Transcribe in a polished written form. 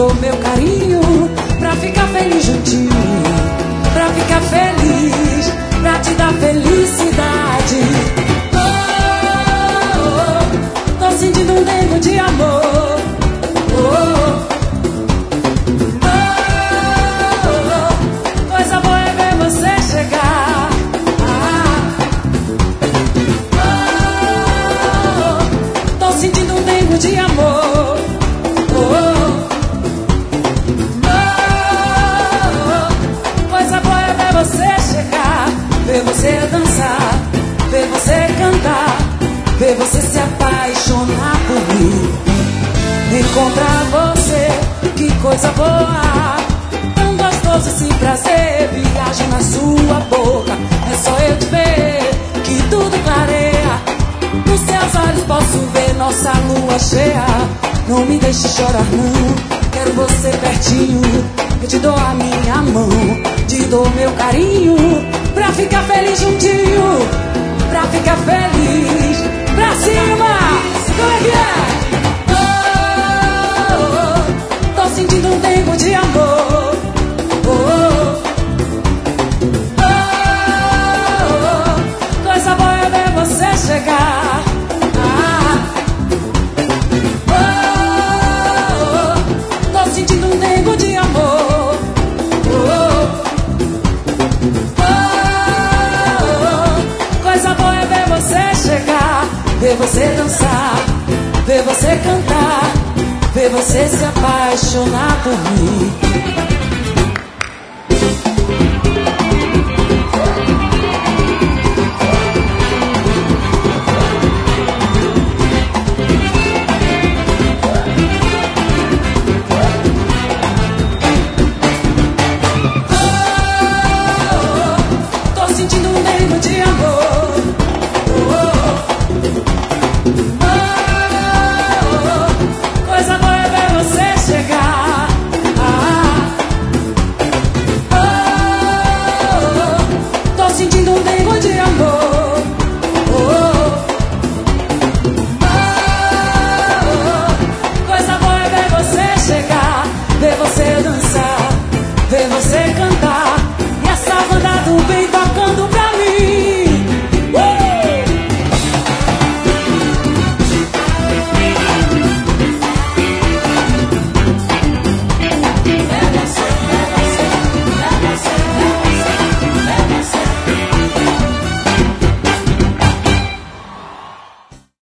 dou meu carinho pra ficar feliz juntinho, pra ficar feliz, pra te dar felicidade. Oh, oh, tô sentindo um dengo de amor. Oh, oh, coisa boa é ver você chegar. Tô sentindo um dengo de amor. Coisa boa é ver você chegar, ver você dançar, ver você cantar, ver você se apaixonar por mim. Encontrar você, que coisa boa, tão gostoso esse prazer. Viajo na sua boca, é só eu te ver que tudo clareia. Nos seus olhos posso ver nossa lua cheia. Não me deixe chorar não, quero você pertinho. Eu te dou a minha mão, te dou meu carinho, pra ficar feliz juntinho, pra ficar feliz. Pra cima, como é que é? Tô sentindo um tempo de amor. Coisa boa é ver você chegar. Tô sentindo um tempo de amor. Coisa boa é ver você chegar, ver você dançar, ver você cantar, ver você se apaixonar por mim. Tô sentindo um dengo de amor. Coisa boa é ver você chegar. Tô sentindo um dengo de amor. Coisa boa é ver você chegar, ver você dançar, ver você cantar. E essa banda do bem